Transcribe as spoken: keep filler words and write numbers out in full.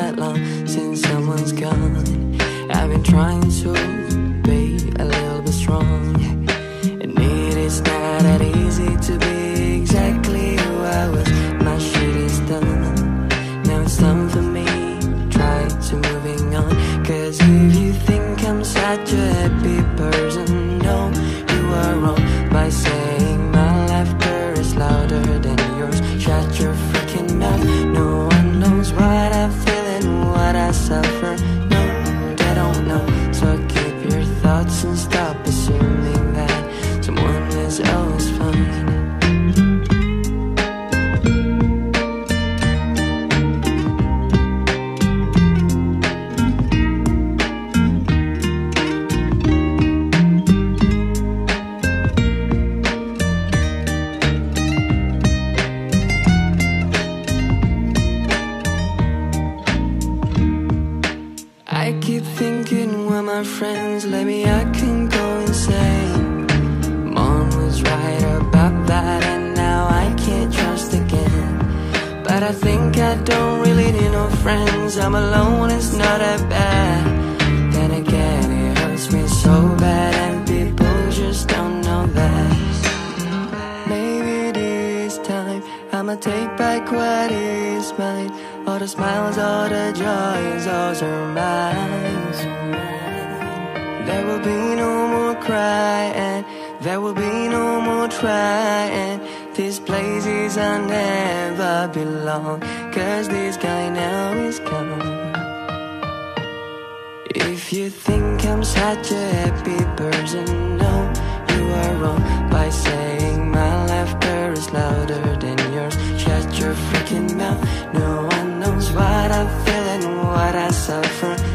that long since someone's gone. I've been trying to be a little bit strong, and it is not that easy to be exactly who I was. My shit is done, now it's time for me try to moving on. Cause if you think I'm such a happy person, no, you are wrong by saying my laughter is louder than yours. Shut your freaking mouth. No one knows what I feel and what I suffer. No, they don't know. So keep your thoughts and stop assuming that someone is always fine. I keep thinking when my friends let me, I can go insane. Mom was right about that, and now I can't trust again. But I think I don't really need no friends. I'm alone, it's not that bad. Then again, it hurts me so bad, and people just don't know that. Maybe this time I'ma take back what is mine. All the smiles, all the joys, those are mine. There will be no more crying, there will be no more trying. These places I never belong, cause this guy now is gone. If you think I'm such a happy person, no, you are wrong by saying my laughter is louder than yours. Shut your freaking mouth. No one knows what I feel and what I suffer.